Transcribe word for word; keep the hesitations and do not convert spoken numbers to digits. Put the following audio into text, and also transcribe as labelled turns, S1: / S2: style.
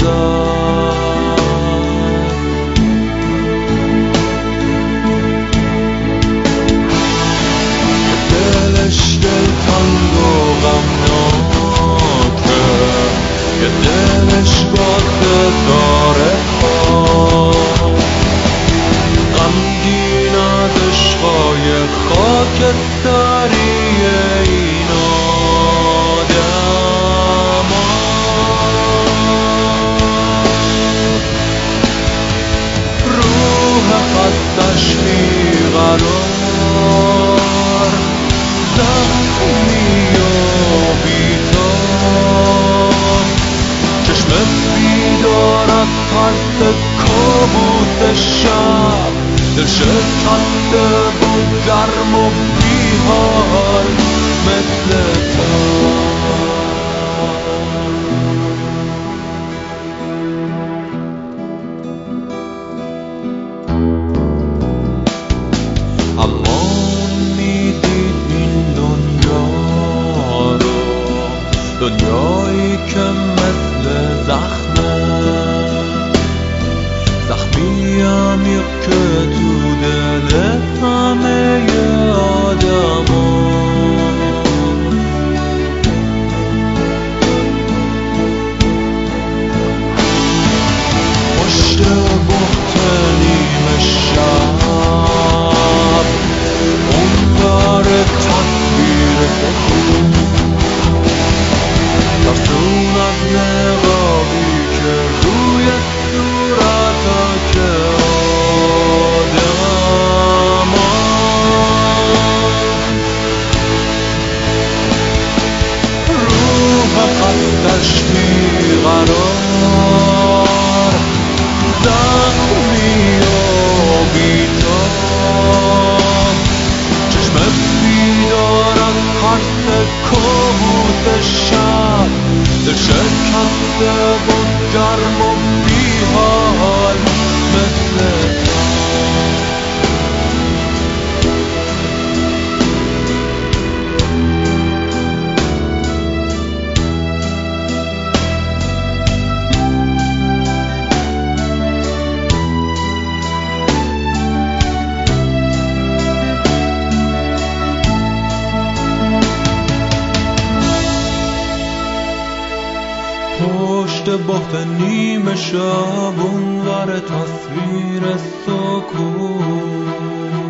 S1: دلش دلتنگ و غمناکه، یه دلش باده داره خواه، غمگین از عشقای خاکستری این آدما. روح خستش بیقرار، زخمی و بیدار، چشم بیدار از ترس کابوس شب، دل شکنده و گرم و بیحال مثل تو. اما اون میدید این دنیا رو، دنیایی که مثل زخمه، زخمی عمیق که تو دل همه آدما. پشت بخت نیمه شب اون داره تصویر سکون، ترسون از نقابی که روی صورتا که آدما. روح خستش بیقرار، زخمی و بیدار، چشم بیدار از ترس کابوس شب، دل شکنده و گرم و بیحال مثل تو. پشت بخت نیمه شب اونور تصویر سکون،